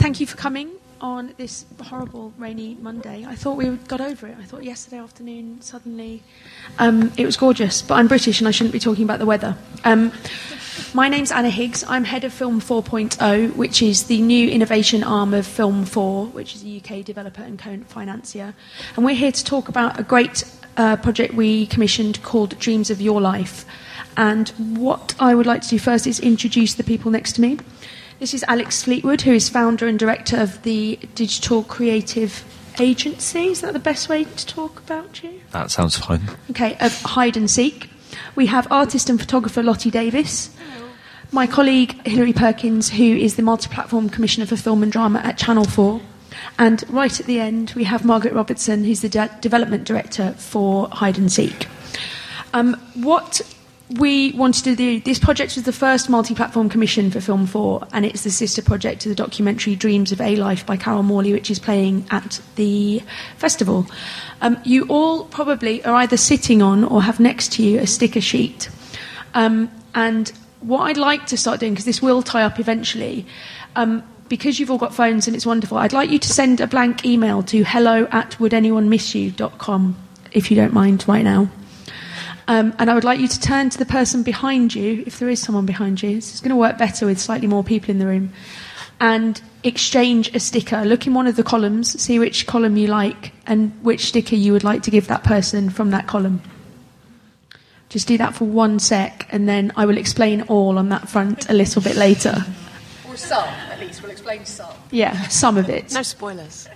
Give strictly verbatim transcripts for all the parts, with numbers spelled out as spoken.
thank you for coming on this horrible rainy Monday. I thought we got over it. I thought yesterday afternoon, suddenly, um, it was gorgeous. But I'm British and I shouldn't be talking about the weather. Um, my name's Anna Higgs. I'm head of Film four point oh, which is the new innovation arm of Film four, which is a U K developer and co-financier. And we're here to talk about a great uh, project we commissioned called Dreams of Your Life. And what I would like to do first is introduce the people next to me. This is Alex Fleetwood, who is founder and director of the Digital Creative Agency. Is that the best way to talk about you? That sounds fine. Okay, of Hide and Seek. We have artist and photographer Lottie Davis. Hello. My colleague Hilary Perkins, who is the multi-platform commissioner for film and drama at Channel four. And right at the end, we have Margaret Robertson, who's the de- development director for Hide and Seek. Um, what... We wanted to do, this project was the first multi-platform commission for Film four, and it's the sister project to the documentary Dreams of A Life by Carol Morley, which is playing at the festival. Um, you all probably are either sitting on or have next to you a sticker sheet. Um, and what I'd like to start doing, because this will tie up eventually, um, because you've all got phones and it's wonderful, I'd like you to send a blank email to hello at would anyone miss you dot com, if you don't mind, right now. Um, and I would like you to turn to the person behind you, if there is someone behind you. This is going to work better with slightly more people in the room. And exchange a sticker. Look in one of the columns, see which column you like, and which sticker you would like to give that person from that column. Just do that for one sec, and then I will explain all on that front a little bit later. Or some, at least. We'll explain some. Yeah, some of it. No spoilers.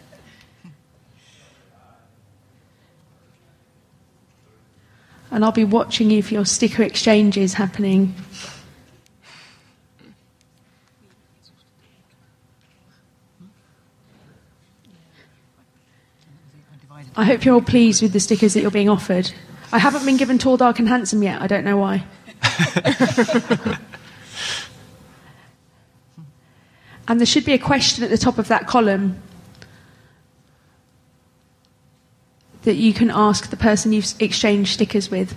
And I'll be watching you for your sticker exchanges happening. I hope you're all pleased with the stickers that you're being offered. I haven't been given Tall, Dark and Handsome yet. I don't know why. And there should be a question at the top of that column that you can ask the person you've exchanged stickers with.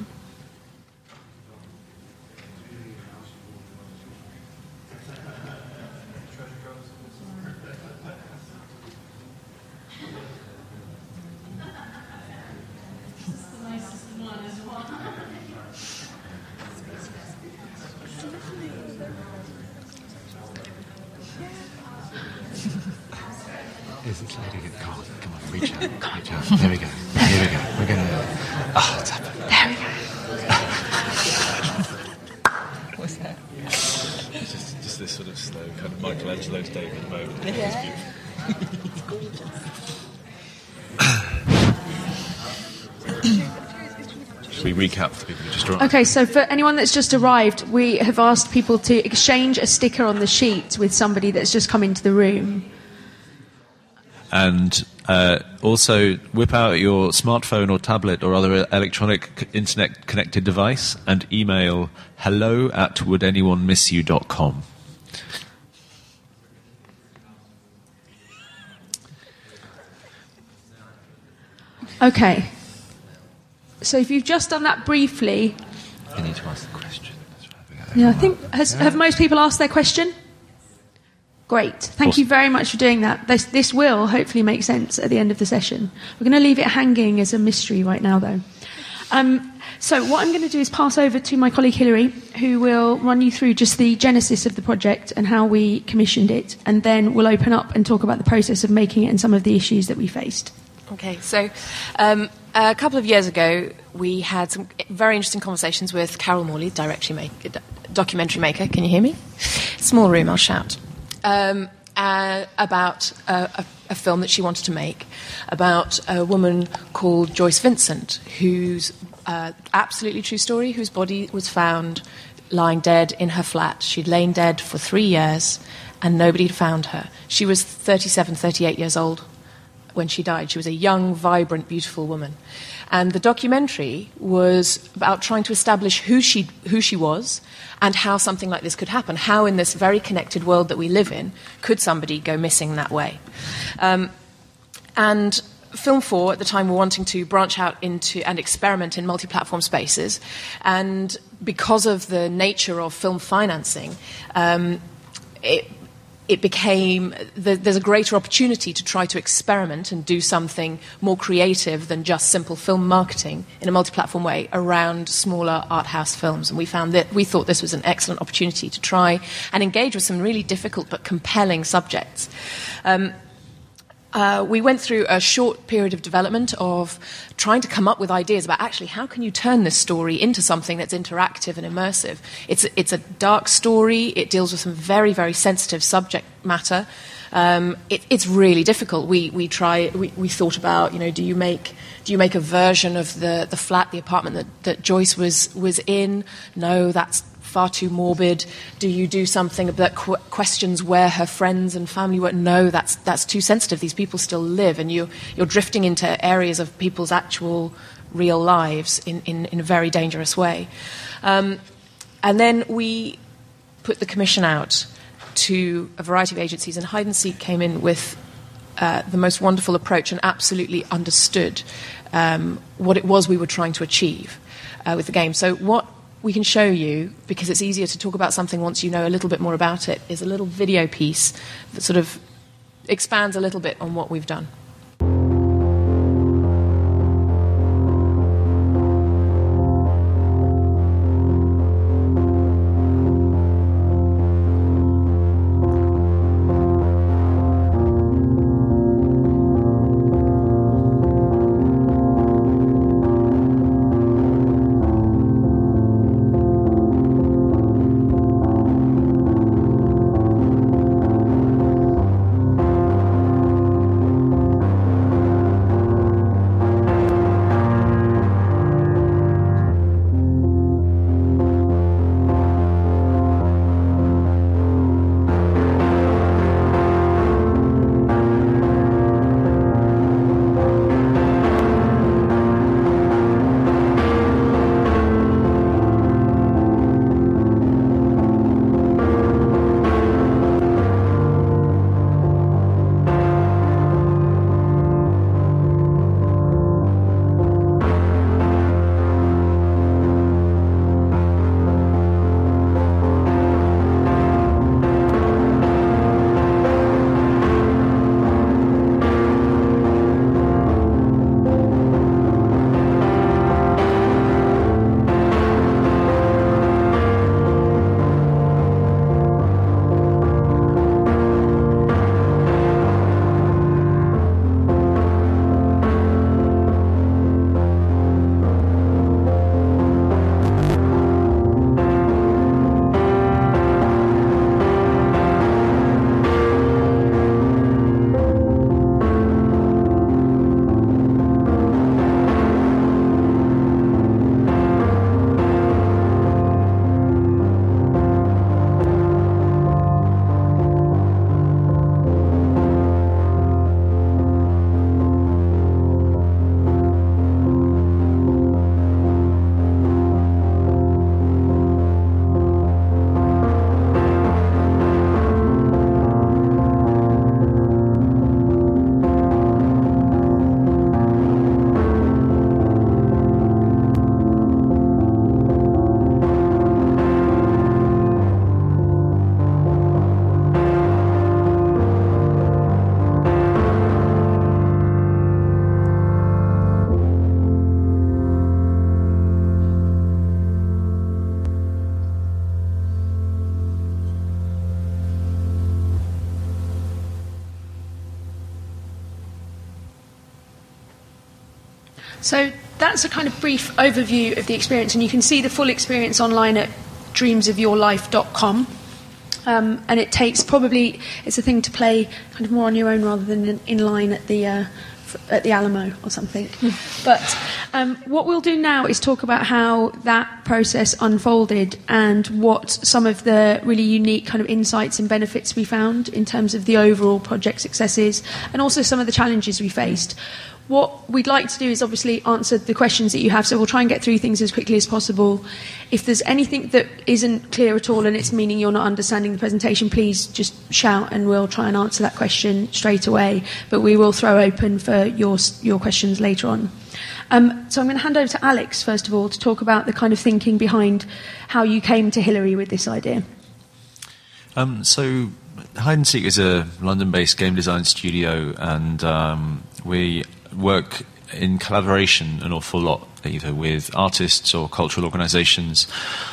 Is this lady? Come on, come on, reach out, reach out. There we go. Here we go. We're going to... Oh, it's happened. There we go. What's that? It's just, just this sort of slow kind of Michelangelo's David moment. Yeah. It's gorgeous. Should we recap for the people who just arrived? Okay, so for anyone that's just arrived, we have asked people to exchange a sticker on the sheet with somebody that's just come into the room. And uh, also whip out your smartphone or tablet or other electronic internet-connected device and email hello at would anyone miss you dot com. Okay. So if you've just done that briefly... I need to ask the question. Yeah, I think... Has, have most people asked their question? Great. Thank awesome. you very much for doing that. This, this will hopefully make sense at the end of the session. We're going to leave it hanging as a mystery right now, though. Um, so what I'm going to do is pass over to my colleague Hilary, who will run you through just the genesis of the project and how we commissioned it, and then we'll open up and talk about the process of making it and some of the issues that we faced. Okay, so um, a couple of years ago, we had some very interesting conversations with Carol Morley, directory maker, documentary maker. Can you hear me? Small room, I'll shout. Um, uh, about uh, a, a film that she wanted to make about a woman called Joyce Vincent, whose uh, absolutely true story, whose body was found lying dead in her flat. She'd lain dead for three years and nobody had found her. She was thirty-seven, thirty-eight years old when she died. She was a young, vibrant, beautiful woman. And the documentary was about trying to establish who she, who she was and how something like this could happen. How in this very connected world that we live in could somebody go missing that way? Um, and Film four at the time were wanting to branch out into and experiment in multi-platform spaces. And because of the nature of film financing, um, it it became, the, there's a greater opportunity to try to experiment and do something more creative than just simple film marketing in a multi-platform way around smaller art house films. And we found that, we thought this was an excellent opportunity to try and engage with some really difficult but compelling subjects. Um, Uh, we went through a short period of development of trying to come up with ideas about actually how can you turn this story into something that's interactive and immersive. It's, it's a dark story. It deals with some very, very sensitive subject matter. Um, it, it's really difficult. We, we, try, we, we thought about, you know, do you make, do you make a version of the, the flat, the apartment that, that Joyce was, was in? No, that's far too morbid. Do you do something that qu- questions where her friends and family were? No, that's that's too sensitive. These people still live, and you you're drifting into areas of people's actual real lives in in, in a very dangerous way. Um, and then we put the commission out to a variety of agencies, and Hide and Seek came in with uh, the most wonderful approach and absolutely understood um, what it was we were trying to achieve uh, with the game. So what we can show you, because it's easier to talk about something once you know a little bit more about it, is a little video piece that sort of expands a little bit on what we've done. So that's a kind of brief overview of the experience, and you can see the full experience online at dreams of your life dot com. Um, and it takes probably, it's a thing to play kind of more on your own rather than in, in line at the uh, at the Alamo or something. But um, what we'll do now is talk about how that process unfolded and what some of the really unique kind of insights and benefits we found in terms of the overall project successes, and also some of the challenges we faced. What we'd like to do is obviously answer the questions that you have, so we'll try and get through things as quickly as possible. If there's anything that isn't clear at all and it's meaning you're not understanding the presentation, please just shout and we'll try and answer that question straight away. But we will throw open for your, your questions later on. Um, so I'm going to hand over to Alex, first of all, to talk about the kind of thinking behind how you came to Hillary with this idea. Um, so Hide and Seek is a London-based game design studio, and um, we work in collaboration an awful lot, either with artists or cultural organisations,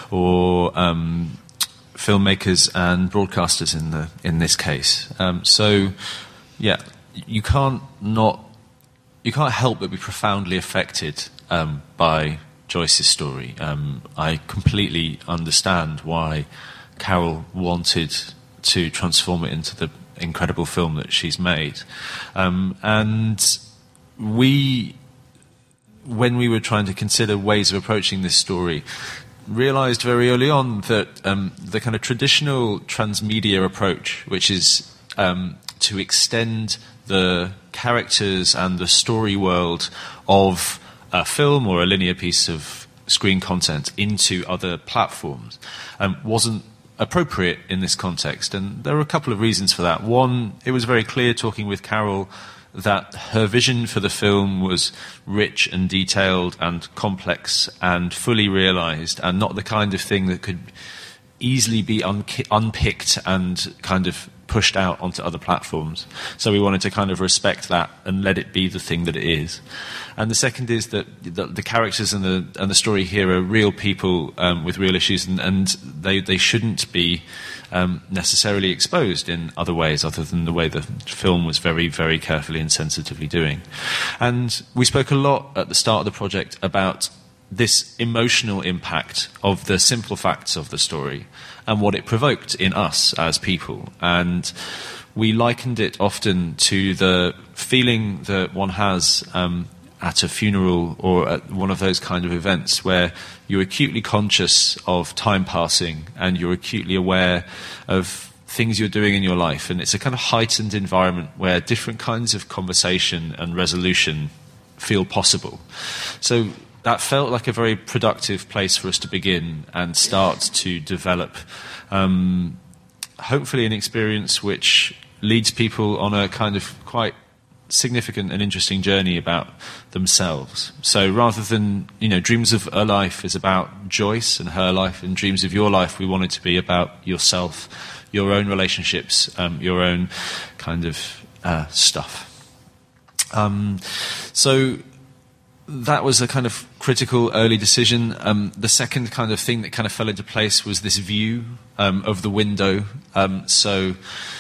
or um, filmmakers and broadcasters in the in this case. Um, so, yeah, you can't not you can't help but be profoundly affected um, by Joyce's story. Um, I completely understand why Carol wanted to transform it into the incredible film that she's made, um, and we, when we were trying to consider ways of approaching this story, realised very early on that um, the kind of traditional transmedia approach, which is um, to extend the characters and the story world of a film or a linear piece of screen content into other platforms, um, wasn't appropriate in this context. And there are a couple of reasons for that. One, it was very clear talking with Carol that her vision for the film was rich and detailed and complex and fully realised, and not the kind of thing that could easily be un- unpicked and kind of pushed out onto other platforms. So we wanted to kind of respect that and let it be the thing that it is. And the second is that the, the characters and the and the story here are real people um, with real issues, and, and they, they shouldn't be um, necessarily exposed in other ways other than the way the film was very, very carefully and sensitively doing. And we spoke a lot at the start of the project about this emotional impact of the simple facts of the story and what it provoked in us as people. And we likened it often to the feeling that one has um, at a funeral or at one of those kind of events where you're acutely conscious of time passing and you're acutely aware of things you're doing in your life. And it's a kind of heightened environment where different kinds of conversation and resolution feel possible. So that felt like a very productive place for us to begin and start to develop, um, hopefully an experience which leads people on a kind of quite significant and interesting journey about themselves. So rather than, you know, Dreams of a Life is about Joyce and her life, and Dreams of Your Life we want it to be about yourself, your own relationships, um, your own kind of uh, stuff. Um, so that was a kind of critical early decision. Um, the second kind of thing that kind of fell into place was this view um, of the window. Um, so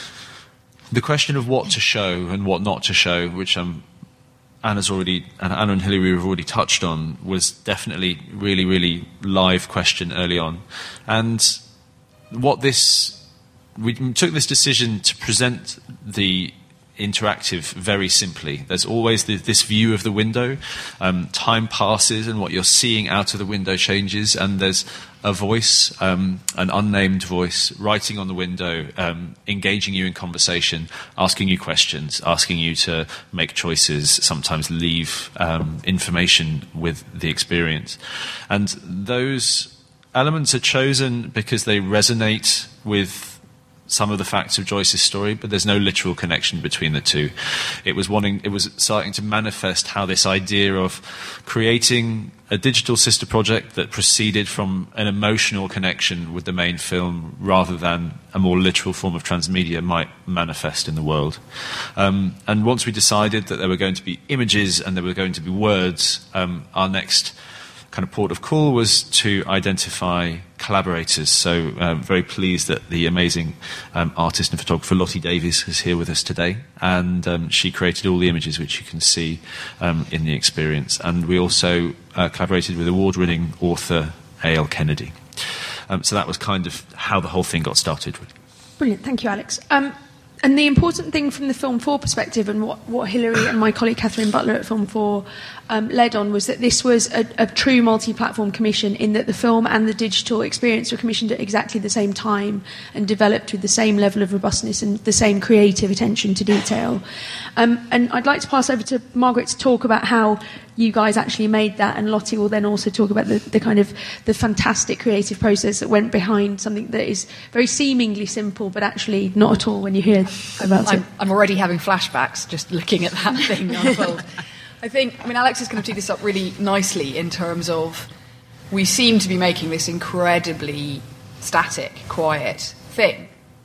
the question of what to show and what not to show, which um, Anna's already, and Anna and Hilary have already touched on, was definitely really, really live question early on. And what this, we took this decision to present the interactive very simply. There's always the, this view of the window. Um, time passes and what you're seeing out of the window changes, and there's a voice, um, an unnamed voice, writing on the window, um, engaging you in conversation, asking you questions, asking you to make choices, sometimes leave um, information with the experience. And those elements are chosen because they resonate with some of the facts of Joyce's story, but there's no literal connection between the two. It was wanting, it was starting to manifest how this idea of creating a digital sister project that proceeded from an emotional connection with the main film rather than a more literal form of transmedia might manifest in the world. Um, and once we decided that there were going to be images and there were going to be words, um, our next kind of port of call was to identify collaborators. So um, very pleased that the amazing um, artist and photographer Lottie Davies is here with us today, and um, she created all the images which you can see um, in the experience. And we also uh, collaborated with award-winning author A L Kennedy. Um, so that was kind of how the whole thing got started. Brilliant, thank you, Alex. Um, and the important thing from the Film four perspective, and what, what Hilary and my colleague Catherine Butler at Film four um, led on, was that this was a, a true multi-platform commission, in that the film and the digital experience were commissioned at exactly the same time and developed with the same level of robustness and the same creative attention to detail. Um, and I'd like to pass over to Margaret to talk about how you guys actually made that, and Lottie will then also talk about the, the kind of the fantastic creative process that went behind something that is very seemingly simple, but actually not at all when you hear about I'm, it. I'm already having flashbacks just looking at that thing unfold. I think, I mean, Alex is going to tee this up really nicely in terms of we seem to be making this incredibly static, quiet thing.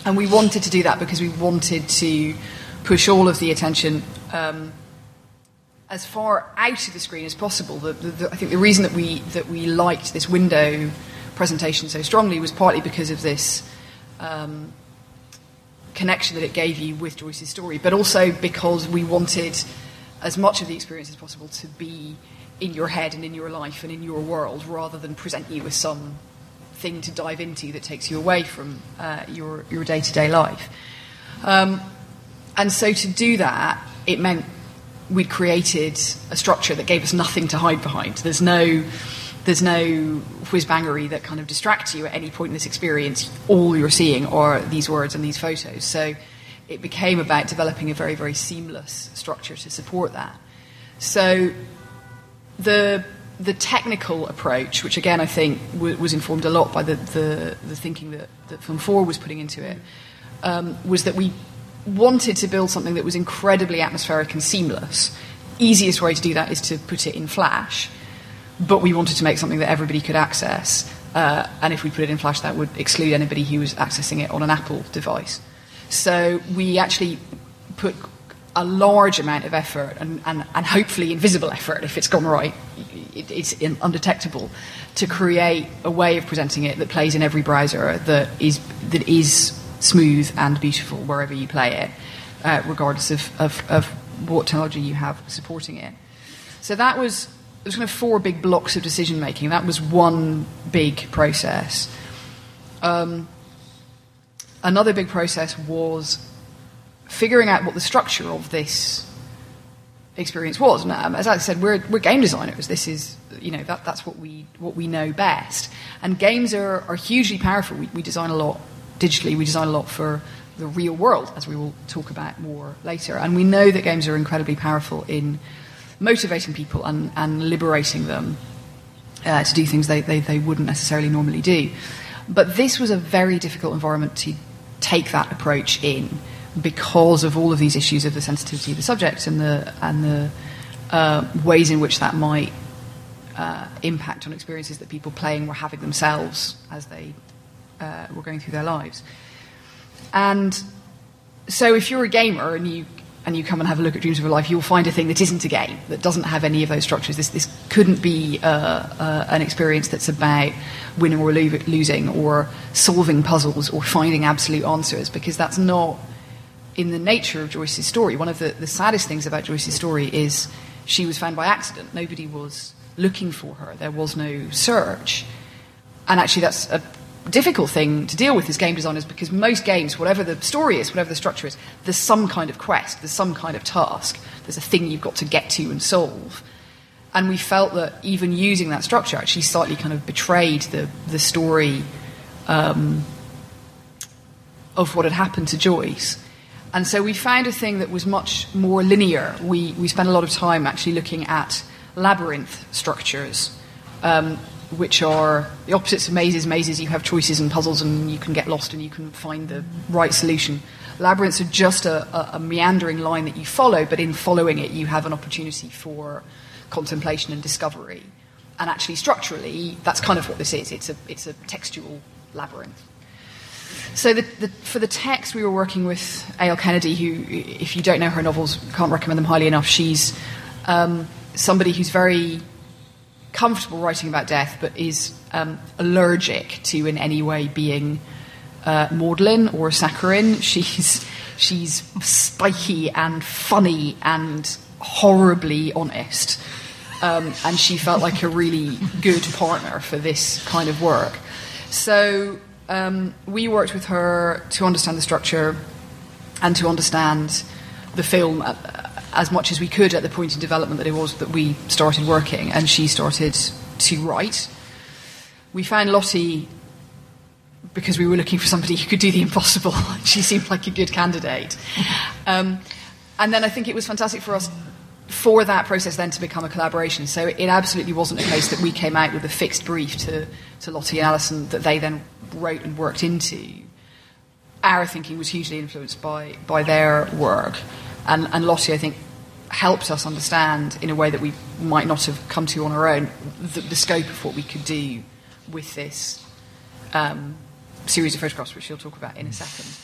And we wanted to do that because we wanted to push all of the attention um, as far out of the screen as possible. The, the, the, I think the reason that we that we liked this window presentation so strongly was partly because of this um, connection that it gave you with Joyce's story, but also because we wanted as much of the experience as possible to be in your head and in your life and in your world, rather than present you with some thing to dive into that takes you away from uh, your, your day-to-day life. Um, and so to do that, it meant we'd created a structure that gave us nothing to hide behind. There's no... There's no whiz-bangery that kind of distracts you at any point in this experience. All you're seeing are these words and these photos. So it became about developing a very, very seamless structure to support that. So the the technical approach, which again I think w- was informed a lot by the, the, the thinking that, that Film four was putting into it, um, was that we wanted to build something that was incredibly atmospheric and seamless. Easiest way to do that is to put it in Flash. But we wanted to make something that everybody could access, uh, and if we put it in Flash, that would exclude anybody who was accessing it on an Apple device. So we actually put a large amount of effort, and, and, and hopefully invisible effort, if it's gone right, it, it's undetectable, to create a way of presenting it that plays in every browser, that is that is smooth and beautiful wherever you play it, uh, regardless of, of, of what technology you have supporting it. So that was... There's kind of four big blocks of decision making. That was one big process. Um, another big process was figuring out what the structure of this experience was. And um, as I said, we're we're game designers. This is, you know, that that's what we what we know best. And games are, are hugely powerful. We, we design a lot digitally. We design a lot for the real world, as we will talk about more later. And we know that games are incredibly powerful in motivating people and, and liberating them uh, to do things they, they, they wouldn't necessarily normally do. But this was a very difficult environment to take that approach in, because of all of these issues of the sensitivity of the subject and the, and the uh, ways in which that might uh, impact on experiences that people playing were having themselves as they uh, were going through their lives. And so if you're a gamer and you and you come and have a look at Dreams of a Life, you'll find a thing that isn't a game, that doesn't have any of those structures. This, this couldn't be uh, uh, an experience that's about winning or lo- losing or solving puzzles or finding absolute answers, because that's not in the nature of Joyce's story. One of the, the saddest things about Joyce's story is she was found by accident. Nobody was looking for her. There was no search. And actually that's a difficult thing to deal with as game designers, because most games, whatever the story is, whatever the structure is, there's some kind of quest, there's some kind of task, there's a thing you've got to get to and solve. And we felt that even using that structure actually slightly kind of betrayed the, the story um, of what had happened to Joyce. And so we found a thing that was much more linear. We, we spent a lot of time actually looking at labyrinth structures, um, which are the opposites of mazes. Mazes, you have choices and puzzles, and you can get lost and you can find the right solution. Labyrinths are just a, a, a meandering line that you follow, but in following it, you have an opportunity for contemplation and discovery. And actually, structurally, that's kind of what this is. It's a, it's a textual labyrinth. So the, the, for the text, we were working with A L Kennedy, who, if you don't know her novels, can't recommend them highly enough. She's um, somebody who's very comfortable writing about death, but is um, allergic to in any way being uh, maudlin or saccharine. She's she's spiky and funny and horribly honest, um, and she felt like a really good partner for this kind of work. So um, we worked with her to understand the structure and to understand the film Uh, as much as we could at the point in development that it was that we started working, and she started to write. We found Lottie because we were looking for somebody who could do the impossible. She seemed like a good candidate. Um, and then I think it was fantastic for us, for that process then to become a collaboration. So it absolutely wasn't a case that we came out with a fixed brief to, to Lottie and Alison that they then wrote and worked into. Our thinking was hugely influenced by, by their work. And, and Lottie, I think, helped us understand in a way that we might not have come to on our own the, the scope of what we could do with this um, series of photographs, which she'll talk about in a second.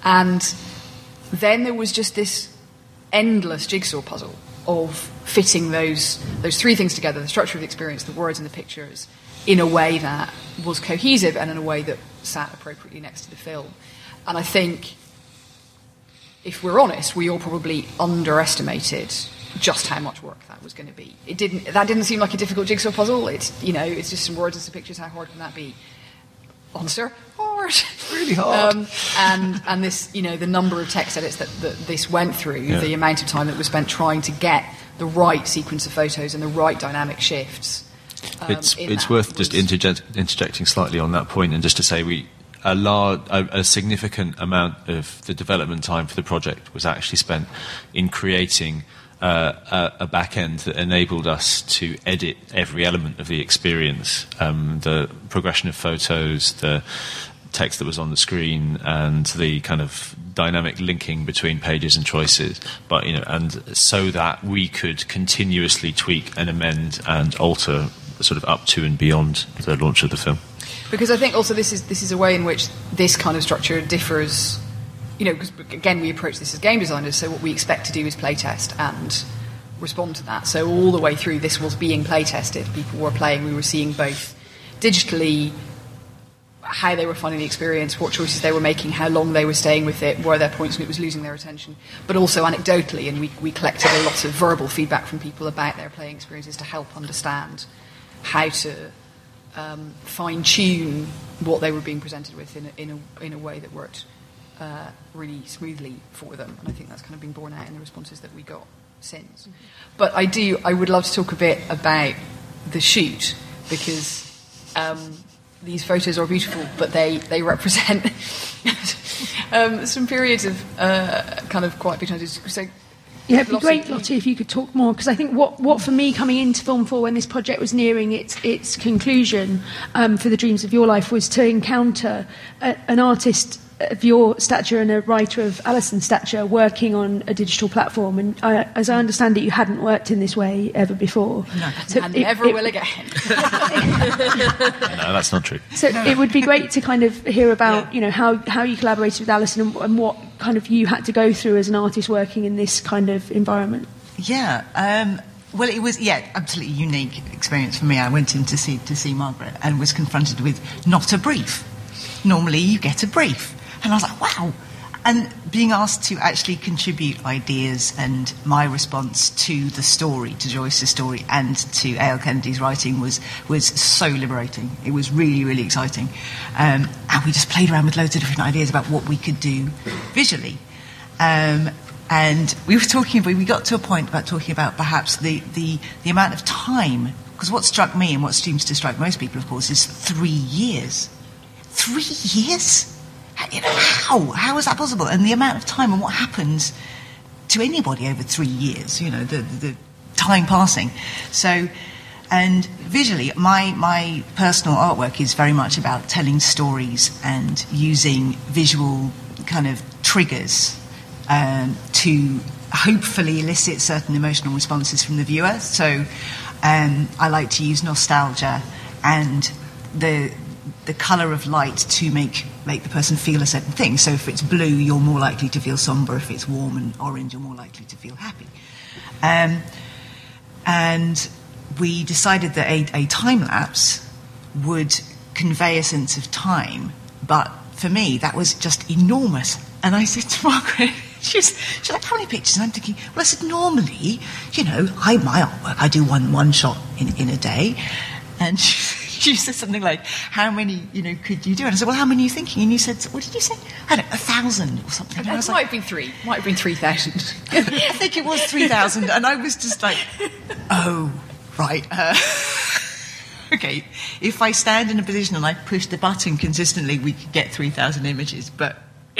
And then there was just this endless jigsaw puzzle of fitting those those three things together, the structure of the experience, the words and the pictures, in a way that was cohesive and in a way that sat appropriately next to the film. And I think, if we're honest, we all probably underestimated just how much work that was going to be. It didn't. That didn't seem like a difficult jigsaw puzzle. It's, you know, it's just some words and some pictures. How hard can that be? Answer: hard. Really hard. Um, and and this, you know, the number of text edits that, that this went through, yeah. the amount of time that was spent trying to get the right sequence of photos and the right dynamic shifts. Um, it's it's that worth was... just interject, interjecting slightly on that point, and just to say we. A, large, a, a significant amount of the development time for the project was actually spent in creating uh, a, a back end that enabled us to edit every element of the experience, um, the progression of photos, the text that was on the screen, and the kind of dynamic linking between pages and choices. But you know, and so that we could continuously tweak and amend and alter, sort of up to and beyond the launch of the film. Because I think also this is this is a way in which this kind of structure differs, you know, because again we approach this as game designers, so what we expect to do is playtest and respond to that. So all the way through this was being playtested. People were playing, we were seeing both digitally how they were finding the experience, what choices they were making, how long they were staying with it, were there points when it was losing their attention, but also anecdotally, and we, we collected a lot of verbal feedback from people about their playing experiences to help understand how to Um, fine-tune what they were being presented with in a, in a, in a way that worked uh, really smoothly for them. And I think that's kind of been borne out in the responses that we got since. Mm-hmm. But I do, I would love to talk a bit about the shoot, because um, these photos are beautiful, but they, they represent um, some periods of uh, kind of quite big changes. So, yeah, it'd be great, Lottie, if you could talk more, because I think what, what for me coming into Film four when this project was nearing its its conclusion um, for the Dreams of Your Life was to encounter a, an artist of your stature and a writer of Alison's stature working on a digital platform. And I, as I understand it, you hadn't worked in this way ever before. No, so and it, never it, will again. No, that's not true. So no. It would be great to kind of hear about, yeah. you know, how, how you collaborated with Alison and, and what kind of you had to go through as an artist working in this kind of environment. Yeah. Um, well, it was, yeah, absolutely unique experience for me. I went in to see, to see Margaret and was confronted with not a brief. Normally you get a brief. And I was like, wow. And being asked to actually contribute ideas and my response to the story, to Joyce's story, and to A L Kennedy's writing was was so liberating. It was really, really exciting. Um, and we just played around with loads of different ideas about what we could do visually. Um, and we were talking, we got to a point about talking about perhaps the, the, the amount of time, because what struck me and what seems to strike most people, of course, is three years. Three years? You know, how? How is that possible? And the amount of time and what happens to anybody over three years, you know, the, the time passing. So, and visually, my, my personal artwork is very much about telling stories and using visual kind of triggers um, to hopefully elicit certain emotional responses from the viewer. So um, I like to use nostalgia and the the colour of light to make make the person feel a certain thing. So if it's blue, you're more likely to feel sombre. If it's warm and orange, you're more likely to feel happy. Um, and we decided that a, a time-lapse would convey a sense of time, but for me, that was just enormous. And I said to Margaret, she's, she's like, how many pictures? And I'm thinking, well, I said, normally, you know, I, my artwork, I do one, one shot in, in a day. And she, she said something like, how many, you know, could you do? And I said, well, how many are you thinking? And you said, what did you say? I don't know, a thousand or something. And It I was might like, have been three. Might have been three thousand. I think it was three thousand. And I was just like, oh, right. Uh, okay, if I stand in a position and I push the button consistently, we could get three thousand images. But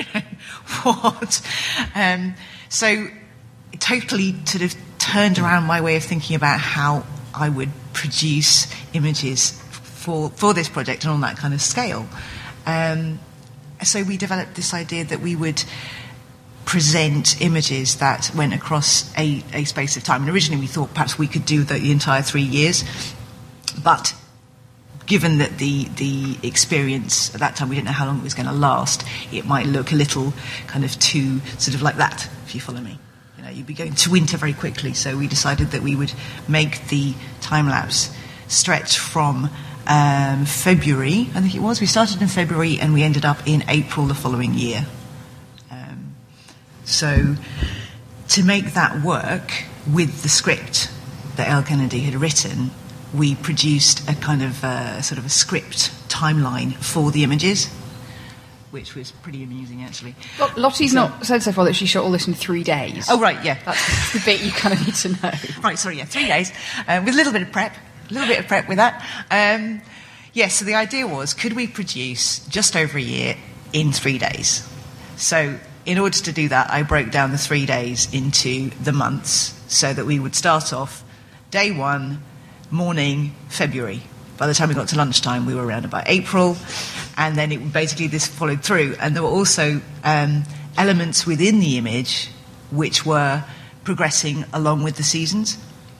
what? Um, so it totally sort of turned around my way of thinking about how I would produce images for for this project and on that kind of scale. Um, so we developed this idea that we would present images that went across a, a space of time. And originally we thought perhaps we could do the, the entire three years, but given that the, the experience at that time, we didn't know how long it was going to last, it might look a little kind of too sort of like that, if you follow me. You know, you'd be going to winter very quickly, so we decided that we would make the time-lapse stretch from um, February, I think it was. We started in February and we ended up in April the following year. Um, so to make that work with the script that Elle Kennedy had written, we produced a kind of uh, sort of a script timeline for the images, which was pretty amusing, actually. Well, Lottie's So- not said so far that she shot all this in three days. Oh, right, yeah. That's the bit you kind of need to know. Right, sorry, yeah, three days, um, with a little bit of prep, a little bit of prep with that. Um, yes, so the idea was, could we produce just over a year in three days? So in order to do that, I broke down the three days into the months, so that we would start off day one, morning, February. By the time we got to lunchtime, we were around about April, and then it basically this followed through. And there were also um, elements within the image which were progressing along with the seasons,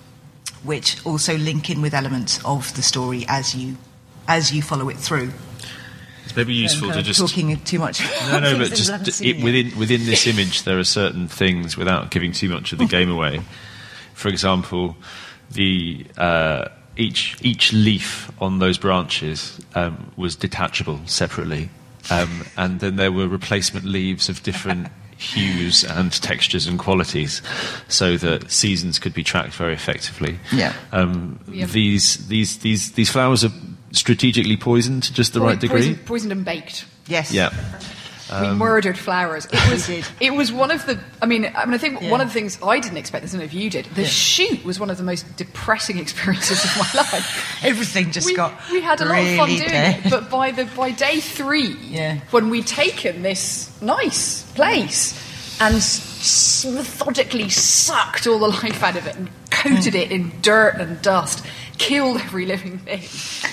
which also link in with elements of the story as you as you follow it through. It's maybe useful I'm to kind of just talking too much. no, no, but Things I haven't just seen it, yet. within within this image, there are certain things without giving too much of the game away. For example, the uh, each each leaf on those branches um, was detachable separately, um, and then there were replacement leaves of different hues and textures and qualities, so that seasons could be tracked very effectively. Yeah. Um, Yeah. These these these these flowers are strategically poisoned to just the right degree. Poisoned, poisoned and baked. Yes. Yeah. we murdered flowers. It was, did. it was one of the. I mean, I mean, I think Yeah. one of the things I didn't expect. I don't know if you did. The Yeah. shoot was one of the most depressing experiences of my life. Everything just we, got we had a lot of fun really doing dead. it, but by the by day three, Yeah. when we'd taken this nice place and s- methodically sucked all the life out of it and coated it in dirt and dust, killed every living thing.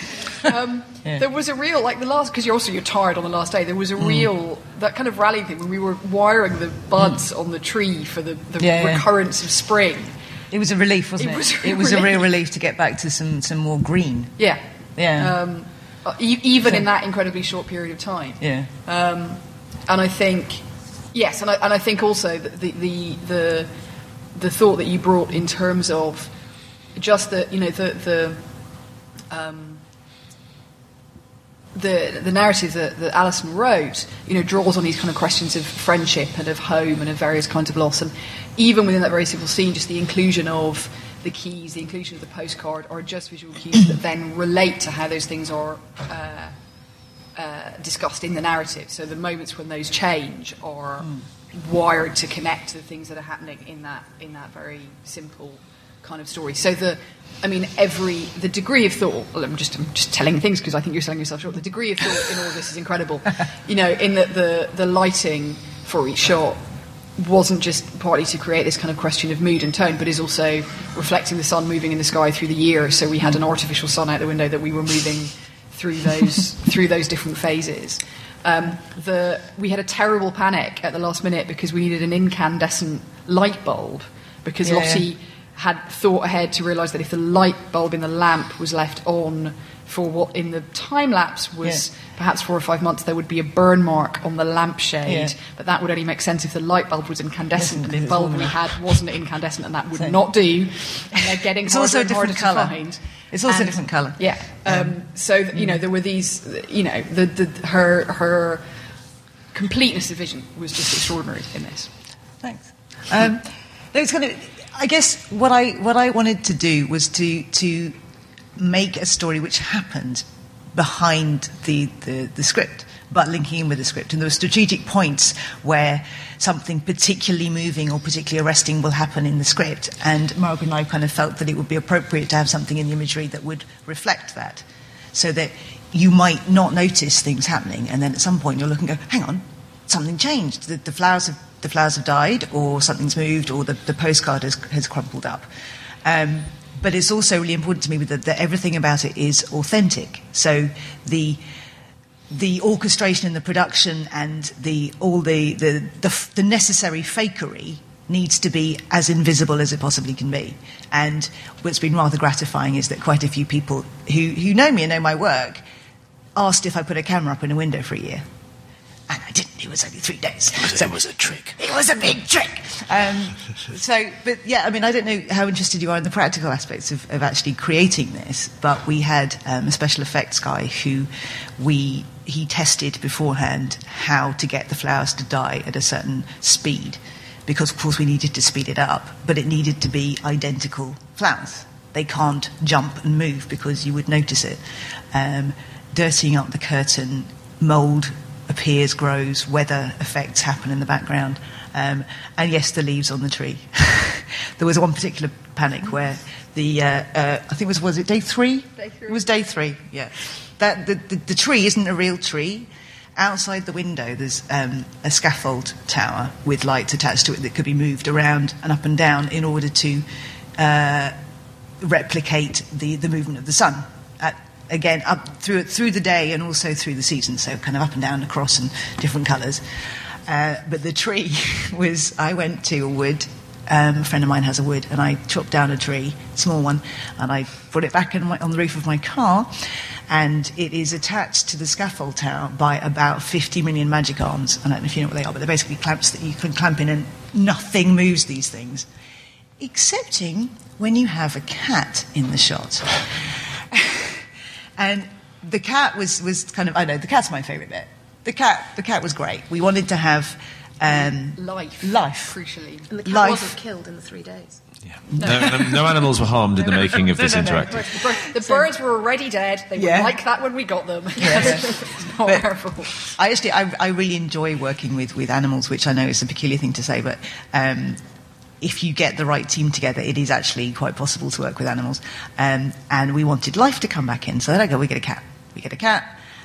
Um, Yeah. There was a real, like the last, because you're also you're tired on the last day. There was a real that kind of rallying thing when we were wiring the buds on the tree for the, the Yeah, yeah. recurrence of spring. It was a relief, wasn't It it? was a it was a real relief. relief to get back to some, some more green. Yeah, Yeah. Um, uh, e- even So- in that incredibly short period of time. Yeah. Um, and I think, yes, and I, and I think also that the, the the the thought that you brought in terms of just the you know the the um, the the narrative that, that Alison wrote, you know, draws on these kind of questions of friendship and of home and of various kinds of loss, and even within that very simple scene, just the inclusion of the keys, the inclusion of the postcard, are just visual cues that then relate to how those things are uh, uh, discussed in the narrative. So the moments when those change are wired to connect to the things that are happening in that in that very simple kind of story. So the, I mean, every the degree of thought. Well, I'm just I'm just telling things because I think you're selling yourself short. The degree of thought in all of this is incredible. You know, in that the the lighting for each shot wasn't just partly to create this kind of question of mood and tone, but is also reflecting the sun moving in the sky through the year. So we had an artificial sun out the window that we were moving through those through those different phases. Um, the we had a terrible panic at the last minute because we needed an incandescent light bulb because Yeah. Lottie had thought ahead to realise that if the light bulb in the lamp was left on for what in the time lapse was Yeah. perhaps four or five months, there would be a burn mark on the lampshade. Yeah. But that would only make sense if the light bulb was incandescent, and Yes, the it's bulb all we that. had wasn't incandescent, and that would So- not do. And they're getting It's harder also a and harder different to colour. find. It's also a And- different colour. Yeah. Um, so th- you know there were these. You know the, the her her completeness of vision was just extraordinary in this. Thanks. Um, no, it's kind of. I guess what I what I wanted to do was to to make a story which happened behind the, the, the script, but linking in with the script. And there were strategic points where something particularly moving or particularly arresting will happen in the script. And Margaret and I kind of felt that it would be appropriate to have something in the imagery that would reflect that, so that you might not notice things happening, and then at some point you'll look and go, hang on, something changed. The, the flowers have the flowers have died, or something's moved, or the, the postcard has, has crumpled up. Um, but it's also really important to me that, that everything about it is authentic. So the the orchestration and the production and the all the the, the, the necessary fakery needs to be as invisible as it possibly can be. And what's been rather gratifying is that quite a few people who, who know me and know my work asked if I put a camera up in a window for a year. And I didn't. It was only three days. It was, so it was a trick. It was a big trick. Um, so, but yeah, I mean, I don't know how interested you are in the practical aspects of, of actually creating this, but we had um, a special effects guy who we he tested beforehand how to get the flowers to die at a certain speed, because of course we needed to speed it up, but it needed to be identical flowers. They can't jump and move because you would notice it. Um, dirtying up the curtain, mould appears, grows, weather effects happen in the background, um, and yes, the leaves on the tree. There was one particular panic where the uh, uh, I think it was was it day three? Day three. It was day three. Yeah, that the, the the tree isn't a real tree. Outside the window, there's um, a scaffold tower with lights attached to it that could be moved around and up and down in order to uh, replicate the the movement of the sun. At, Again, up through through the day and also through the season, so kind of up and down, across, and different colours. Uh, but the tree was, I went to a wood, um, a friend of mine has a wood, and I chopped down a tree, small one, and I put it back in my, on the roof of my car, and it is attached to the scaffold tower by about fifty million magic arms. I don't know if you know what they are, but they're basically clamps that you can clamp in, and nothing moves these things, excepting when you have a cat in the shot. And the cat was, was kind of, I know, the cat's my favourite bit. The cat the cat was great. We wanted to have um, life. Life. Crucially. And the cat Life. wasn't killed in the three days. Yeah. No, no, no animals were harmed in the making of this no, no, no. interactive. The, bir- the birds were already dead. They Yeah. were like that when we got them. Yeah. It's not But our fault. I actually, I, I really enjoy working with, with animals, which I know is a peculiar thing to say, but um, if you get the right team together, it is actually quite possible to work with animals. Um, and we wanted Life to come back in, so then I go, we get a cat. We get a cat.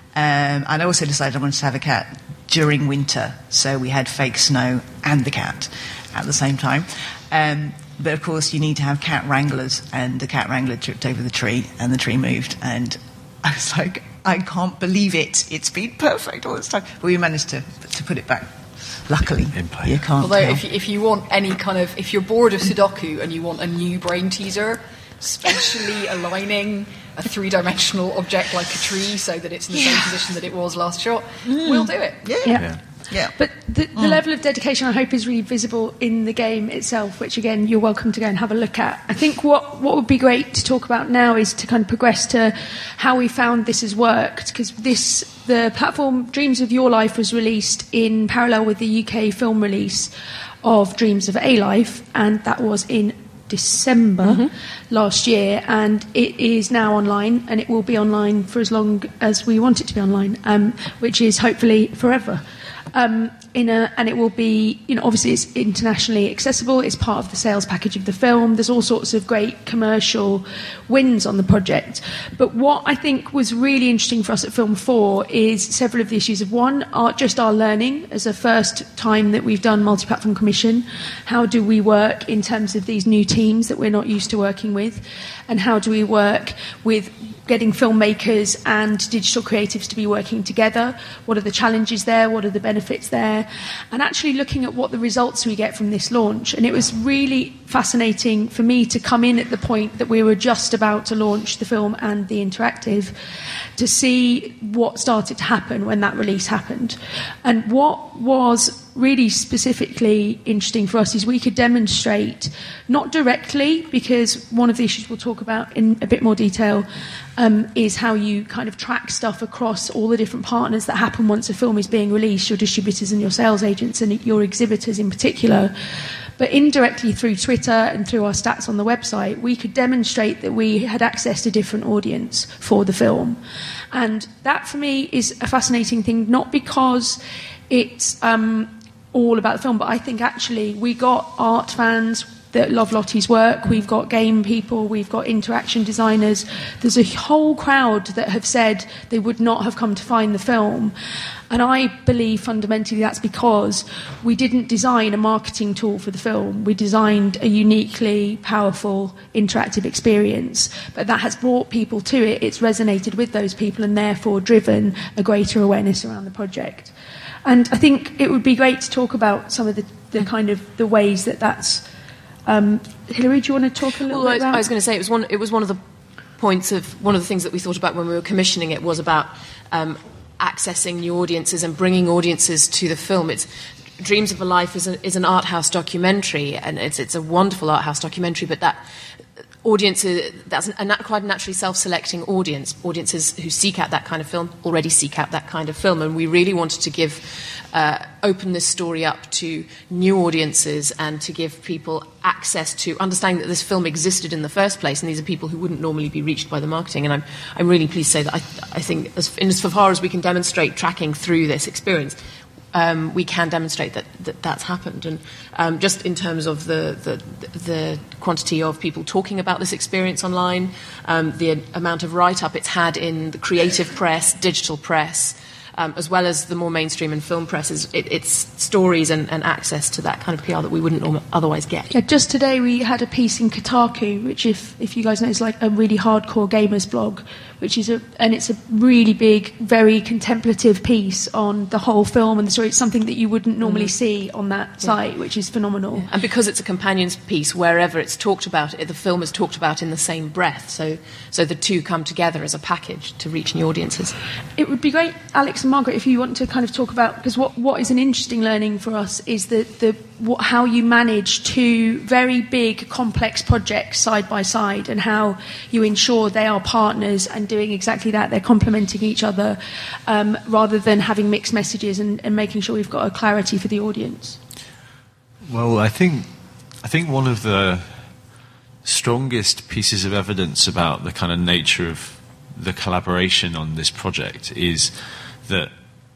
Um, and I also decided I wanted to have a cat during winter, so we had fake snow and the cat at the same time. Um, but of course, you need to have cat wranglers, and the cat wrangler tripped over the tree, and the tree moved, and I was like, I can't believe it. It's been perfect all this time. But we managed to to put it back. Luckily, In play. you can't Although, tell. if you, if you want any kind of, if you're bored of Sudoku and you want a new brain teaser, spatially aligning a three-dimensional object like a tree so that it's in the same position that it was last shot, we'll do it. Yeah. Yeah. Yeah. Yeah. But the, the level of dedication, I hope, is really visible in the game itself, which, again, you're welcome to go and have a look at. I think what, what would be great to talk about now is to kind of progress to how we found this has worked, because this, the platform Dreams of Your Life was released in parallel with the U K film release of Dreams of A Life, and that was in December mm-hmm. last year, and it is now online, and it will be online for as long as we want it to be online, um, which is hopefully forever. Um, in a, and it will be, you know, obviously it's internationally accessible. It's part of the sales package of the film. There's all sorts of great commercial wins on the project. But what I think was really interesting for us at Film four is several of the issues of one, our, just our learning as a first time that we've done multi-platform commission. How do we work in terms of these new teams that we're not used to working with? And how do we work with getting filmmakers and digital creatives to be working together? What are the challenges there? What are the benefits there? And actually looking at what the results we get from this launch. And it was really fascinating for me to come in at the point that we were just about to launch the film and the interactive, to see what started to happen when that release happened. And what was really specifically interesting for us is we could demonstrate, not directly, because one of the issues we'll talk about in a bit more detail um, is how you kind of track stuff across all the different partners that happen once a film is being released, your distributors and your sales agents and your exhibitors in particular. But indirectly through Twitter and through our stats on the website, we could demonstrate that we had accessed a different audience for the film. And that, for me, is a fascinating thing, not because it's um, all about the film, but I think actually we got art fans that love Lottie's work, we've got game people, we've got interaction designers. There's a whole crowd that have said they would not have come to find the film. And I believe fundamentally that's because we didn't design a marketing tool for the film. We designed a uniquely powerful interactive experience. But that has brought people to it. It's resonated with those people and therefore driven a greater awareness around the project. And I think it would be great to talk about some of the, the kind of the ways that that's. Um, Hilary, do you want to talk a little well, bit I, about? I was going to say it was one. It was one of the points of one of the things that we thought about when we were commissioning it was about um, accessing new audiences and bringing audiences to the film. It's Dreams of a Life is, a, is an art house documentary, and it's it's a wonderful art house documentary. But that audience is, that's a nat- quite a naturally self-selecting audience. Audiences who seek out that kind of film already seek out that kind of film, and we really wanted to give uh, open this story up to new audiences and to give people access to understanding that this film existed in the first place, and these are people who wouldn't normally be reached by the marketing. And I'm I'm really pleased to say that I, I think as, in as far as we can demonstrate tracking through this experience, Um, we can demonstrate that, that that's happened. And um, just in terms of the, the, the quantity of people talking about this experience online, um, the amount of write-up it's had in the creative press, digital press, um, as well as the more mainstream and film presses, it, it's stories and, and access to that kind of P R that we wouldn't norm- otherwise get. Yeah, just today we had a piece in Kotaku, which, if if you guys know, is like a really hardcore gamers blog, which is a and it's a really big, very contemplative piece on the whole film and the story. It's something that you wouldn't normally mm. see on that yeah. site, which is phenomenal. Yeah. And because it's a companions piece, wherever it's talked about, it, the film is talked about in the same breath. So so the two come together as a package to reach new audiences. It would be great, Alex and Margaret, if you want to kind of talk about, because what, what is an interesting learning for us is the, the what, how you manage two very big, complex projects side by side, and how you ensure they are partners and doing exactly that. They're complementing each other, um, rather than having mixed messages, and, and making sure we've got a clarity for the audience. Well, I think I think one of the strongest pieces of evidence about the kind of nature of the collaboration on this project is that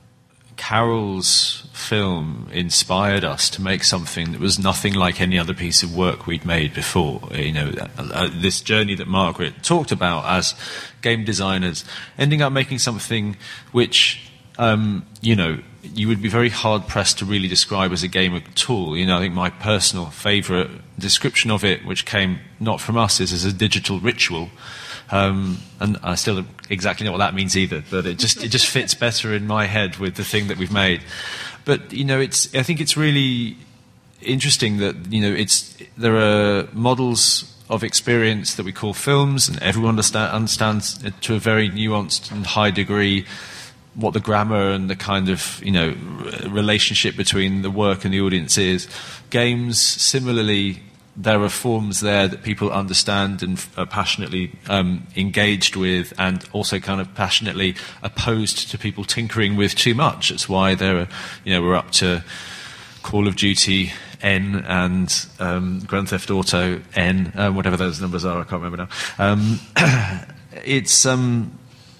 Carol's film inspired us to make something that was nothing like any other piece of work we'd made before. You know, uh, this journey that Margaret talked about as game designers, ending up making something which, um, you know, you would be very hard-pressed to really describe as a game at all. You know, I think my personal favourite description of it, which came not from us, is as a digital ritual. Um, and I still don't exactly know what that means either, but it just it just fits better in my head with the thing that we've made. But you know, it's I think it's really interesting that you know it's there are models of experience that we call films, and everyone understand, understands to a very nuanced and high degree what the grammar and the kind of you know relationship between the work and the audience is. Games, similarly. There are forms there that people understand and are passionately um, engaged with, and also kind of passionately opposed to people tinkering with too much. It's why there are, you know, we're up to Call of Duty N and um, Grand Theft Auto N, uh, whatever those numbers are. I can't remember now. Um, it's um,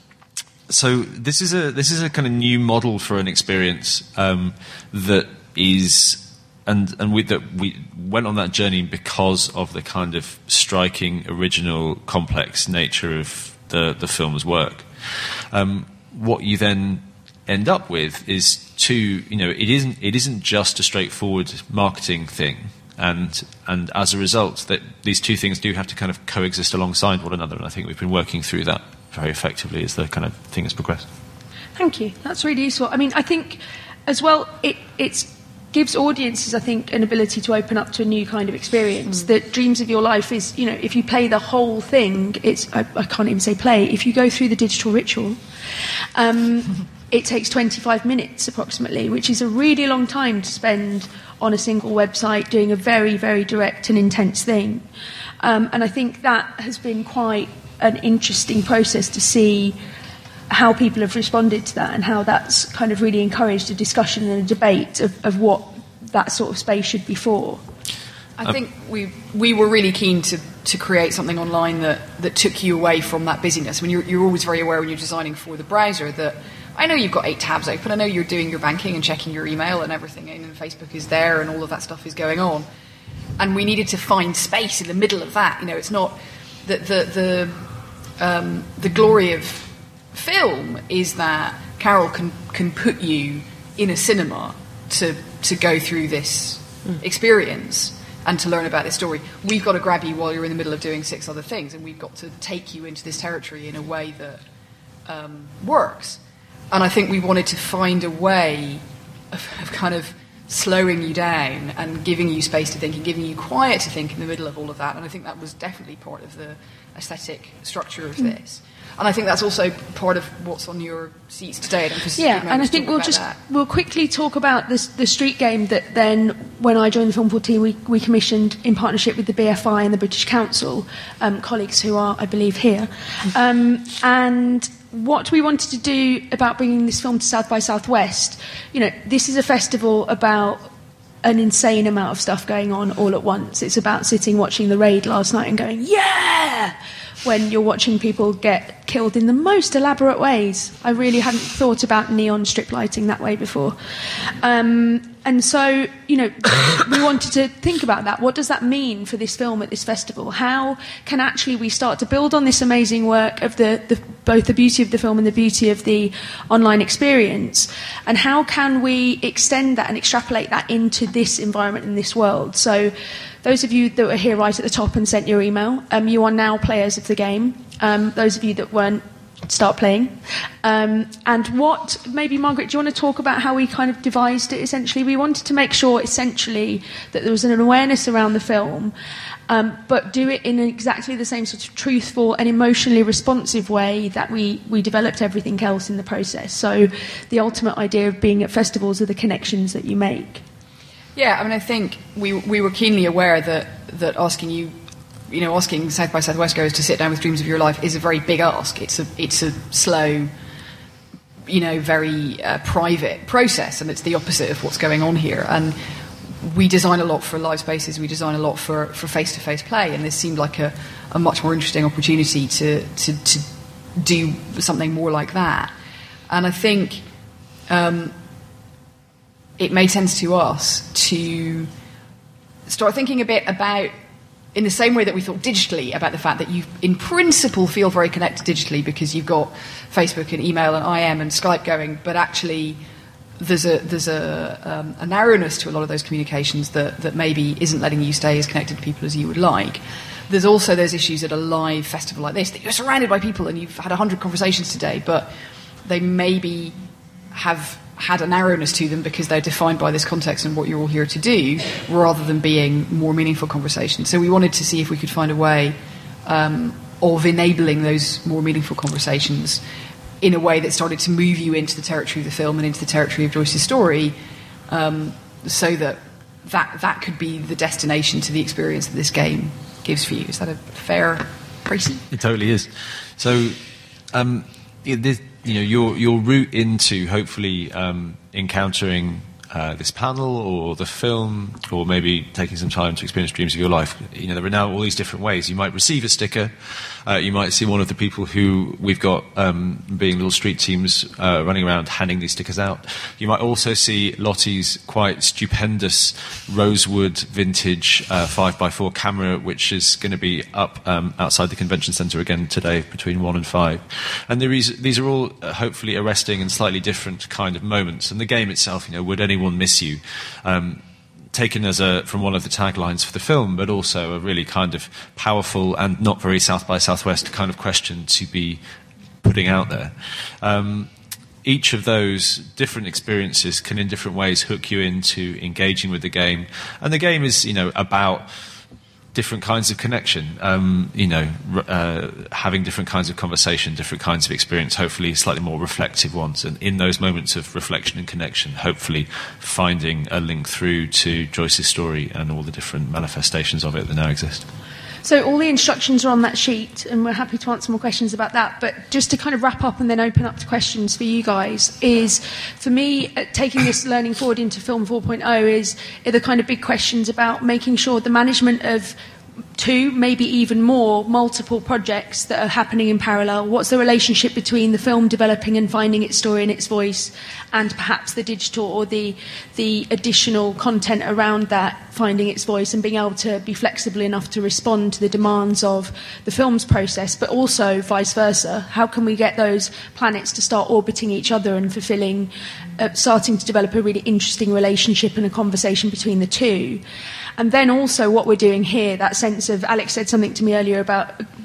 so this is a this is a kind of new model for an experience um, that is. And, and we, that we went on that journey because of the kind of striking, original, complex nature of the, the film's work. Um, what you then end up with is two, you know, it isn't, it isn't just a straightforward marketing thing. And, and as a result, that these two things do have to kind of coexist alongside one another. And I think we've been working through that very effectively as the kind of thing has progressed. Thank you. That's really useful. I mean, I think as well, it, it's, gives audiences, I think, an ability to open up to a new kind of experience. Mm. That Dreams of Your Life is, you know, if you play the whole thing, it's, I, I can't even say play, if you go through the digital ritual, um, it takes twenty-five minutes approximately, which is a really long time to spend on a single website doing a very, very direct and intense thing. Um, and I think that has been quite an interesting process to see how people have responded to that, and how that's kind of really encouraged a discussion and a debate of, of what that sort of space should be for. I think we we were really keen to, to create something online that, that took you away from that busyness. I mean, you're, you're always very aware when you're designing for the browser that I know you've got eight tabs open, I know you're doing your banking and checking your email and everything, and Facebook is there and all of that stuff is going on. And we needed to find space in the middle of that. You know, it's not the the the, um, the glory of film is that Carol can can put you in a cinema to to go through this mm. experience and to learn about this story. We've got to grab you while you're in the middle of doing six other things, and we've got to take you into this territory in a way that um, works. And I think we wanted to find a way of, of kind of slowing you down and giving you space to think and giving you quiet to think in the middle of all of that. And I think that was definitely part of the aesthetic structure of this. And I think that's also part of what's on your seats today. I don't yeah, and I think we'll just that. we'll quickly talk about this, the street game that then, when I joined the Film four team, we, we commissioned in partnership with the B F I and the British Council, um, colleagues who are, I believe, here. Um, and what we wanted to do about bringing this film to South by Southwest, you know, this is a festival about an insane amount of stuff going on all at once. It's about sitting watching The Raid last night and going, yeah, when you're watching people get killed in the most elaborate ways. I really hadn't thought about neon strip lighting that way before. Um, and so, you know, we wanted to think about that. What does that mean for this film at this festival? How can actually we start to build on this amazing work of the, the both the beauty of the film and the beauty of the online experience? And how can we extend that and extrapolate that into this environment and this world? So those of you that were here right at the top and sent your email, um, you are now players of the game. Um, those of you that weren't, start playing. Um, and what, maybe, Margaret, do you want to talk about how we kind of devised it, essentially? We wanted to make sure, essentially, that there was an awareness around the film, um, but do it in exactly the same sort of truthful and emotionally responsive way that we, we developed everything else in the process. So the ultimate idea of being at festivals are the connections that you make. Yeah, I mean, I think we we were keenly aware that that asking you, you know, asking South by Southwest goers to sit down with Dreams of Your Life is a very big ask. It's a it's a slow, you know, very uh, private process, and it's the opposite of what's going on here. And we design a lot for live spaces. We design a lot for, for face-to-face play, and this seemed like a, a much more interesting opportunity to, to to do something more like that. And I think Um, it made sense to us to start thinking a bit about, in the same way that we thought digitally, about the fact that you, in principle, feel very connected digitally because you've got Facebook and email and I M and Skype going, but actually there's a there's a, um, a narrowness to a lot of those communications that, that maybe isn't letting you stay as connected to people as you would like. There's also those issues at a live festival like this, that you're surrounded by people and you've had a hundred conversations today, but they maybe have had a narrowness to them because they're defined by this context and what you're all here to do, rather than being more meaningful conversations. So we wanted to see if we could find a way um, of enabling those more meaningful conversations in a way that started to move you into the territory of the film and into the territory of Joyce's story, um, so that, that that could be the destination to the experience that this game gives for you. Is that a fair pricing? It totally is. So, um, this, you know, your your route into hopefully um, encountering uh, this panel or the film, or maybe taking some time to experience Dreams of Your Life. You know, there are now all these different ways. You might receive a sticker. Uh, you might see one of the people who we've got um, being little street teams uh, running around handing these stickers out. You might also see Lottie's quite stupendous rosewood vintage uh, five by four camera, which is going to be up um, outside the convention centre again today between one and five. And there is, these are all uh, hopefully arresting and slightly different kind of moments. And the game itself, you know, would anyone miss you? Um, taken as a from one of the taglines for the film, but also a really kind of powerful and not very South by Southwest kind of question to be putting out there. Um, each of those different experiences can in different ways hook you into engaging with the game, and the game is, you know, about different kinds of connection, um, you know, uh, having different kinds of conversation, different kinds of experience, hopefully slightly more reflective ones. And in those moments of reflection and connection, hopefully finding a link through to Joyce's story and all the different manifestations of it that now exist. So all the instructions are on that sheet, and we're happy to answer more questions about that. But just to kind of wrap up and then open up to questions for you guys, is, for me, uh, taking this learning forward into Film four point oh is are the kind of big questions about making sure the management of two, maybe even more, multiple projects that are happening in parallel. What's the relationship between the film developing and finding its story and its voice, and perhaps the digital or the the additional content around that finding its voice and being able to be flexible enough to respond to the demands of the film's process, but also vice versa. How can we get those planets to start orbiting each other and fulfilling, uh, starting to develop a really interesting relationship and a conversation between the two? And then also what we're doing here, that sense of, Alex said something to me earlier about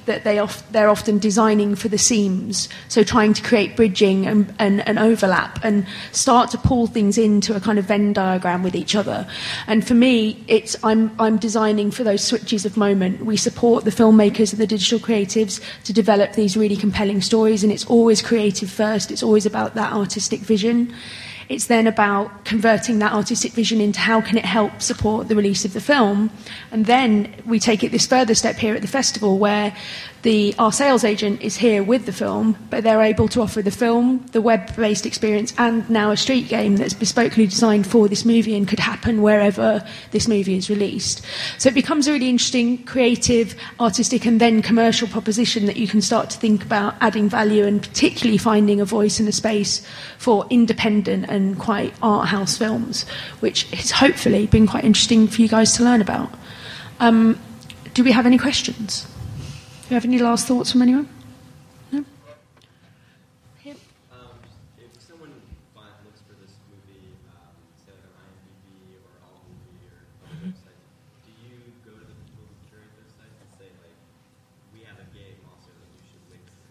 that they off, they're often designing for the seams, so trying to create bridging and, and, and overlap and start to pull things into a kind of Venn diagram with each other. And for me, it's I'm I'm designing for those switches of moment. We support the filmmakers and the digital creatives to develop these really compelling stories, and it's always creative first. It's always about that artistic vision. It's then about converting that artistic vision into how can it help support the release of the film. And then we take it this further step here at the festival, where the, our sales agent is here with the film, but they're able to offer the film, the web-based experience, and now a street game that's bespokely designed for this movie and could happen wherever this movie is released. So it becomes a really interesting, creative, artistic, and then commercial proposition that you can start to think about adding value and particularly finding a voice and a space for independent and quite art house films, which has hopefully been quite interesting for you guys to learn about. Um, do we have any questions? Do you have any last thoughts from anyone? No? Yep. Um, if someone find, looks for this movie, um, say like on IMDb or AllMovie or other websites, do you go to the movie curator sites and say like, we have a game also that you should link to?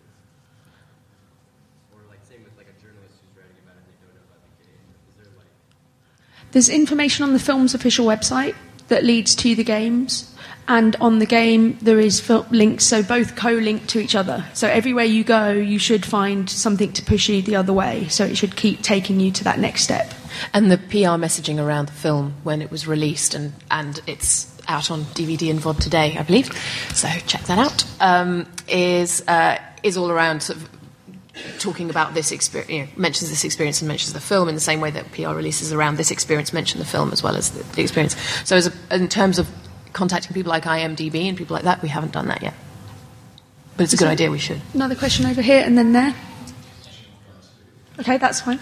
Or like same with like a journalist who's writing about it and they don't know about the game. Is there like... There's information on the film's official website that leads to the games. And on the game, there is fil- links, so both co-link to each other. So everywhere you go, you should find something to push you the other way. So it should keep taking you to that next step. And the P R messaging around the film when it was released, and, and it's out on D V D and V O D today, I believe. So check that out. Um, is uh, is all around sort of talking about this experience, you know, mentions this experience and mentions the film in the same way that P R releases around this experience mention the film as well as the, the experience. So as a, in terms of contacting people like IMDb and people like that, we haven't done that yet. But it's a good idea, we should. Another question over here and then there. Okay, that's fine.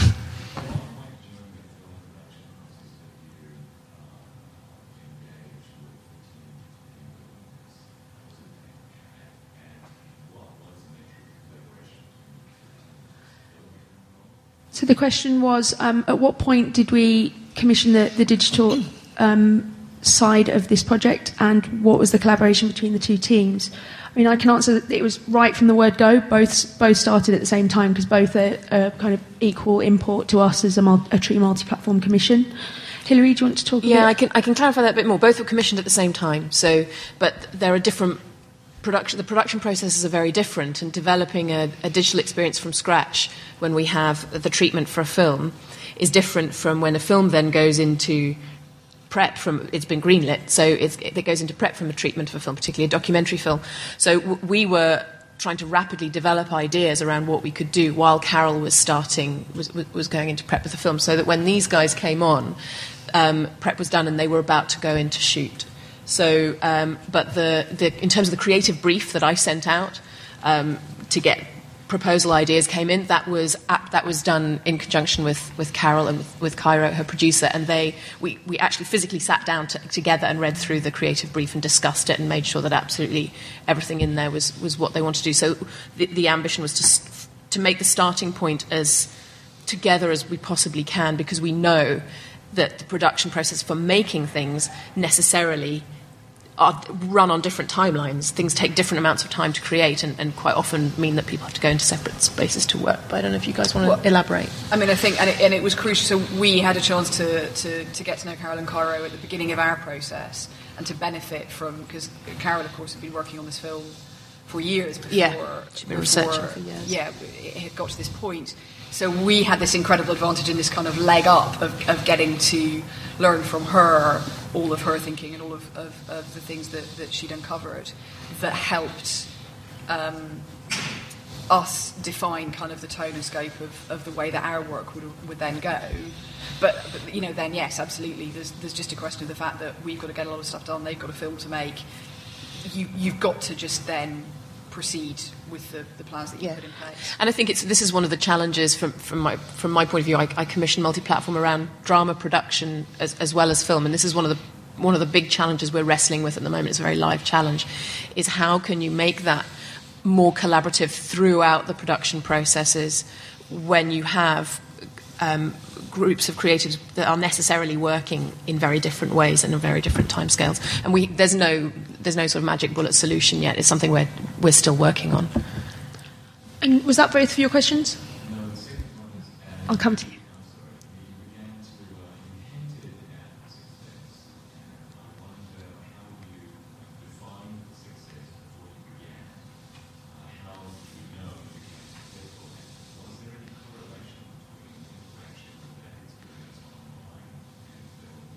So the question was, um, at what point did we commission the, the digital um, side of this project, and what was the collaboration between the two teams? I mean, I can answer that it was right from the word go. Both both started at the same time because both are, are kind of equal import to us as a, mul- a true multi-platform commission. Hilary, do you want to talk a yeah, bit? I can I can clarify that a bit more. Both were commissioned at the same time, so but there are different production. The production processes are very different, and developing a, a digital experience from scratch when we have the treatment for a film is different from when a film then goes into prep from it's been greenlit, so it's, it goes into prep from a treatment of a film, particularly a documentary film. So w- we were trying to rapidly develop ideas around what we could do while Carol was starting was, was going into prep with the film, so that when these guys came on, um, prep was done and they were about to go into shoot. So, um, but the, the in terms of the creative brief that I sent out um, to get proposal ideas came in, that was that was done in conjunction with, with Carol and with, with Cairo, her producer, and they we, we actually physically sat down to, together and read through the creative brief and discussed it and made sure that absolutely everything in there was, was what they wanted to do. So the, the ambition was to to make the starting point as together as we possibly can, because we know that the production process for making things necessarily are run on different timelines. Things take different amounts of time to create, and, and quite often mean that people have to go into separate spaces to work. But I don't know if you guys want to well, elaborate. I mean, I think, and it, and it was crucial. So we had a chance to, to, to get to know Carol and Cairo at the beginning of our process, and to benefit from, because Carol, of course, had been working on this film for years before. Yeah, she'd been before, researching for years. Yeah, it had got to this point. So we had this incredible advantage and this kind of leg up of, of getting to learn from her all of her thinking and all of, of, of the things that, that she'd uncovered that helped um, us define kind of the tone and scope of, of the way that our work would, would then go. But, but, you know, then, yes, absolutely, there's, there's just a question of the fact that we've got to get a lot of stuff done, they've got a film to make. You, you've got to just then proceed with the, the plans that you Yeah. put in place. And I think it's this is one of the challenges from, from my from my point of view. I, I commission multi-platform around drama production as, as well as film, and this is one of the one of the big challenges we're wrestling with at the moment. It's a very live challenge. Is how can you make that more collaborative throughout the production processes when you have um, groups of creatives that are necessarily working in very different ways and in very different timescales. And we there's no there's no sort of magic bullet solution yet. It's something we're we're still working on. And was that both of your questions? No, the second one is, uh, I'll come to you. we began to uh, hinted at success, and I wonder how you defined success before you began. Uh, how did you know you became successful? And was there any correlation between interaction with that experience online and film?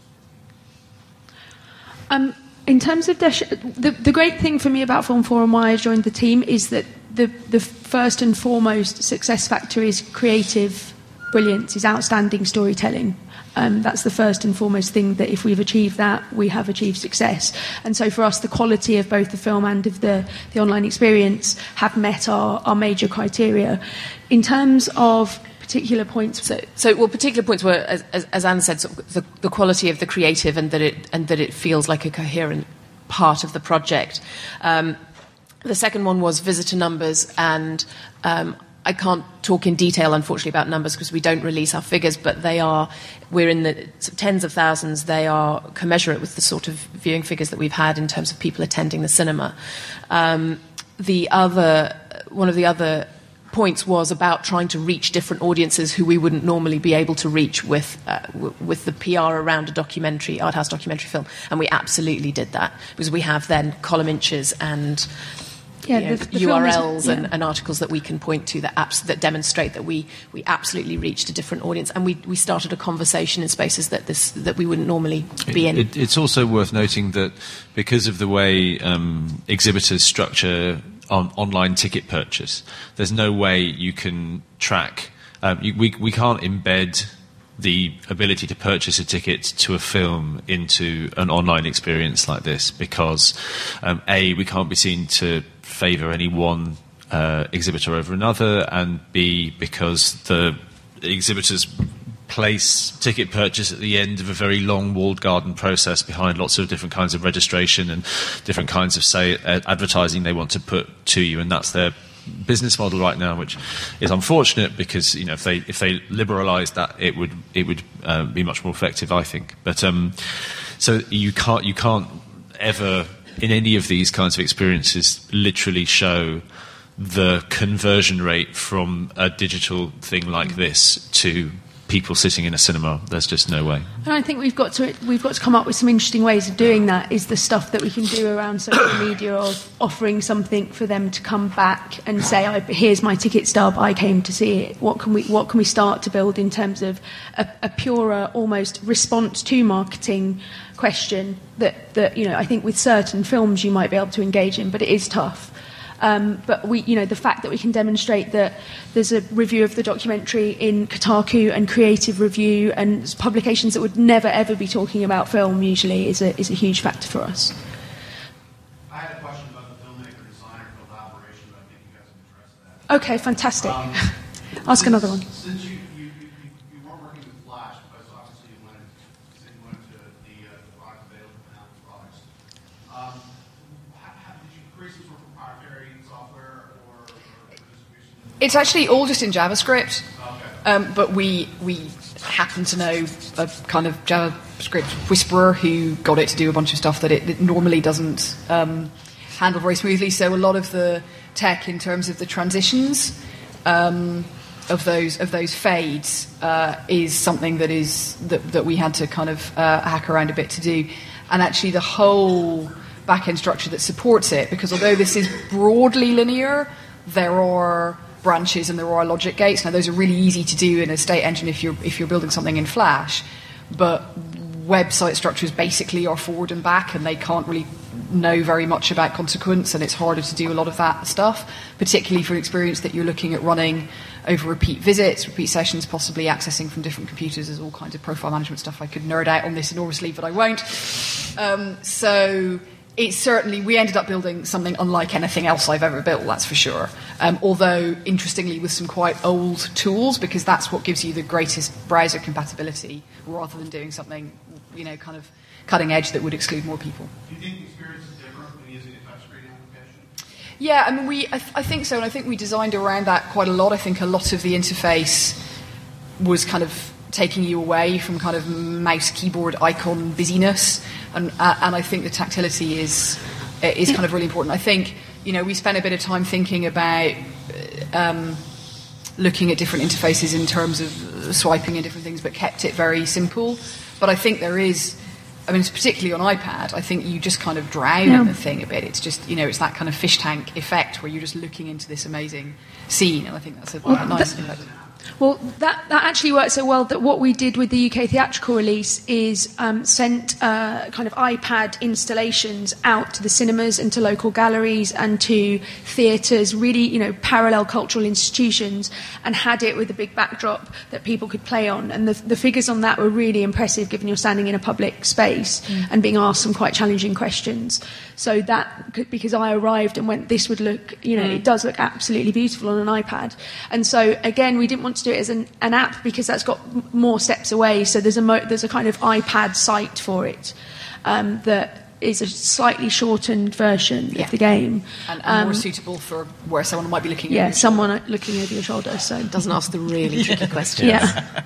Um, in terms of Dash, the, the great thing for me about Film four and why I joined the team is that the, the first and foremost success factor is creative brilliance, is outstanding storytelling. Um, that's the first and foremost thing, that if we've achieved that, we have achieved success. And so for us, the quality of both the film and of the, the online experience have met our, our major criteria. In terms of particular points... So, so well, particular points were, as, as, as Anne said, sort of the, the quality of the creative, and that it and that it feels like a coherent part of the project. Um, the second one was visitor numbers, and um, I can't talk in detail, unfortunately, about numbers because we don't release our figures, but they are, we're in the tens of thousands. They are commensurate with the sort of viewing figures that we've had in terms of people attending the cinema. Um, the other, one of the other points was about trying to reach different audiences who we wouldn't normally be able to reach with uh, w- with the P R around a documentary, art house documentary film, and we absolutely did that because we have then column inches and Yeah, you know, the, the U R Ls film is, yeah. and, and articles that we can point to that abs- that demonstrate that we we absolutely reached a different audience, and we, we started a conversation in spaces that this that we wouldn't normally be in. It, it, it's also worth noting that because of the way um, exhibitors structure on online ticket purchase, there's no way you can track. Um, you, we we can't embed the ability to purchase a ticket to a film into an online experience like this because um, A, we can't be seen to favour any one uh, exhibitor over another, and B, because the exhibitors place ticket purchase at the end of a very long walled garden process behind lots of different kinds of registration and different kinds of say uh, advertising they want to put to you, and that's their business model right now, which is unfortunate because you know if they if they liberalised that, it would it would uh, be much more effective, I think. But um, so you can't you can't ever in any of these kinds of experiences literally show the conversion rate from a digital thing like this to people sitting in a cinema. There's just no way. And I think we've got to we've got to come up with some interesting ways of doing that. Is the stuff that we can do around social media, of offering something for them to come back and say, I, "Here's my ticket stub. I came to see it." What can we what can we start to build in terms of a, a purer, almost response to marketing question that that you know I think with certain films you might be able to engage in, but it is tough. Um, but we, you know, the fact that we can demonstrate that there's a review of the documentary in Kotaku and Creative Review and publications that would never ever be talking about film usually is a is a huge factor for us. I had a question about the filmmaker designer collaboration, but I think you guys have addressed that. Okay, fantastic. Um, Ask since, another one. Since you, you, you, you weren't working with Flash, because obviously you went, you went to the, uh, the product available from Apple products. Um, how, how, did you create some sort of proprietary software or, or distribution? It's actually all just in JavaScript, Okay. um, but we we happen to know a kind of JavaScript whisperer who got it to do a bunch of stuff that it, it normally doesn't um, handle very smoothly. So a lot of the tech in terms of the transitions um, of those of those fades uh, is something that is that, that we had to kind of uh, hack around a bit to do, and actually the whole back-end structure that supports it, because although this is broadly linear, there are branches and there are logic gates. Now those are really easy to do in a state engine if you're if you're building something in Flash, but website structures basically are forward and back, and they can't really know very much about consequence, and it's harder to do a lot of that stuff, particularly for an experience that you're looking at running over repeat visits, repeat sessions, possibly accessing from different computers. There's all kinds of profile management stuff. I could nerd out on this enormously, but I won't. Um, so it's certainly, we ended up building something unlike anything else I've ever built, that's for sure. Um, although, interestingly, with some quite old tools, because that's what gives you the greatest browser compatibility, rather than doing something, you know, kind of cutting edge that would exclude more people. Do you think the experience is different when using a touchscreen application? Yeah, I mean, we, I, th- I think so, and I think we designed around that quite a lot. I think a lot of the interface was kind of taking you away from kind of mouse keyboard icon busyness, and uh, and I think the tactility is is kind of really important. I think, you know, we spent a bit of time thinking about um, looking at different interfaces in terms of swiping and different things, but kept it very simple. But I think there is, I mean, it's particularly on iPad, I think you just kind of drown Yeah. in the thing a bit. It's just, you know, it's that kind of fish tank effect where you're just looking into this amazing scene, and I think that's a, Well, a nice that- effect. Well, that, that actually worked so well that what we did with the U K theatrical release is um, sent uh, kind of iPad installations out to the cinemas and to local galleries and to theatres, really, you know, parallel cultural institutions, and had it with a big backdrop that people could play on. And the, the figures on that were really impressive, given you're standing in a public space mm. and being asked some quite challenging questions. So that, because I arrived and went, this would look, you know, mm. it does look absolutely beautiful on an iPad. And so, again, we didn't want to do it as an, an app because that's got m- more steps away. So there's a mo- there's a kind of iPad site for it um, that is a slightly shortened version Yeah. of the game. And, and Um, more suitable for where someone might be looking Yeah, at your someone looking over your shoulder. So Doesn't ask the really tricky questions. yeah.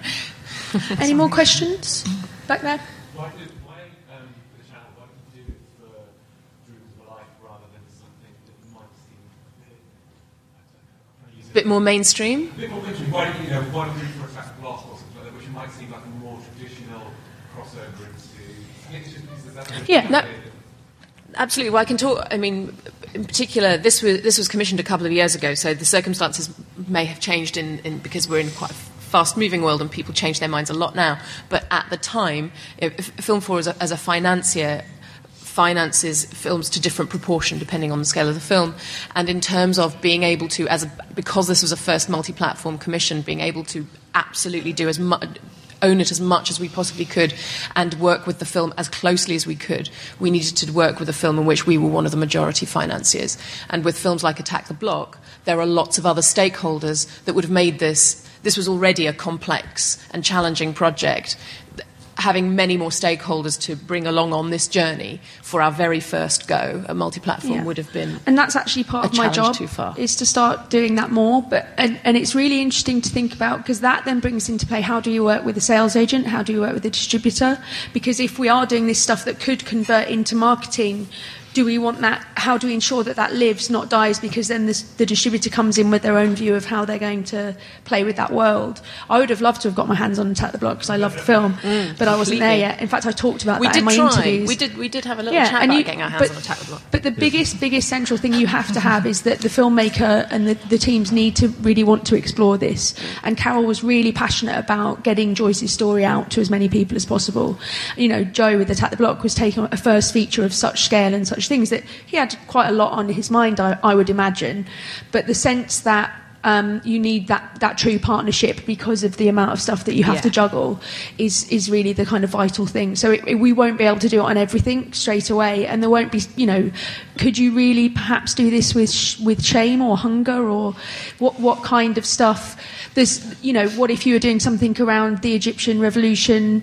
Any more questions back there? Why, did, why um, for the channel, why did you do it for Dreams of a Life rather than something that might seem a bit, I don't know, use A bit more mainstream. A bit more mainstream. Why did you, you know, why did you do it for Attack of Glass or something like that, which might seem like a more traditional crossover into... It's just, is that Yeah, no. Absolutely. Well, I can talk. I mean, in particular, this was this was commissioned a couple of years ago, so the circumstances may have changed in, in because we're in quite a fast-moving world and people change their minds a lot now. But at the time, if, Film four as a, as a financier finances films to different proportion depending on the scale of the film, and in terms of being able to, as a, because this was a first multi-platform commission, being able to absolutely do as much. Own it as much as we possibly could and work with the film as closely as we could. We needed to work with a film in which we were one of the majority financiers. And with films like Attack the Block, there are lots of other stakeholders that would have made this. This was already a complex and challenging project. Having many more stakeholders to bring along on this journey for our very first go, a multi-platform Yeah. would have been. And that's actually part a of my challenge job too far. is to start doing that more. But and, and it's really interesting to think about, because that then brings into play, how do you work with a sales agent, how do you work with a distributor? Because if we are doing this stuff that could convert into marketing, do we want that? How do we ensure that that lives, not dies? Because then this, the distributor comes in with their own view of how they're going to play with that world. I would have loved to have got my hands on Attack the Block because I love the film, Mm, but I wasn't there completely. yet. In fact, I talked about We that did in my try. interviews. We did. We did have a little Yeah, chat and about you- getting our hands but- on Attack the Block. But the biggest, biggest central thing you have to have is that the filmmaker and the, the teams need to really want to explore this. And Carol was really passionate about getting Joyce's story out to as many people as possible. You know, Joe with Attack the Block was taking on a first feature of such scale and such things that he had quite a lot on his mind, I, I would imagine. But the sense that Um, you need that, that true partnership because of the amount of stuff that you have Yeah. to juggle is, is really the kind of vital thing. So it, it, we won't be able to do it on everything straight away, and there won't be, you know, could you really perhaps do this with sh- with shame or hunger, or what what kind of stuff? There's, you know, what if you were doing something around the Egyptian revolution?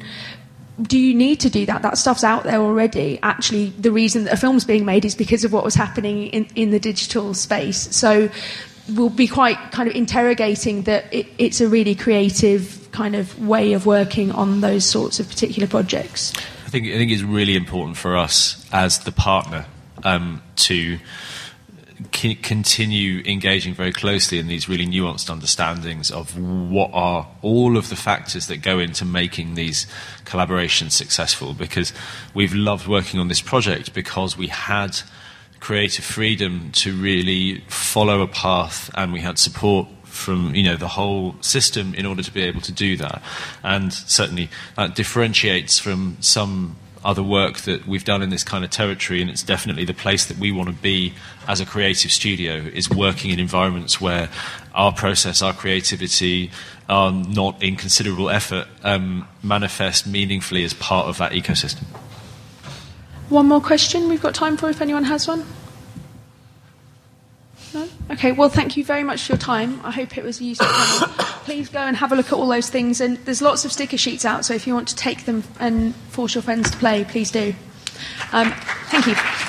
Do you need to do that? That stuff's out there already. Actually, the reason that a film's being made is because of what was happening in, in the digital space. So we'll be quite kind of interrogating that it, it's a really creative kind of way of working on those sorts of particular projects. I think I think it's really important for us as the partner um, to c- continue engaging very closely in these really nuanced understandings of what are all of the factors that go into making these collaborations successful. Because we've loved working on this project because we had creative freedom to really follow a path, and we had support from, you know, the whole system in order to be able to do that. And certainly that differentiates from some other work that we've done in this kind of territory, and it's definitely the place that we want to be as a creative studio, is working in environments where our process, our creativity, are not in considerable effort, um, manifest meaningfully as part of that ecosystem. One more question we've got time for if anyone has one. No? Okay, well, thank you very much for your time. I hope it was a useful panel. Please go and have a look at all those things. And there's lots of sticker sheets out, so if you want to take them and force your friends to play, please do. Um, thank you.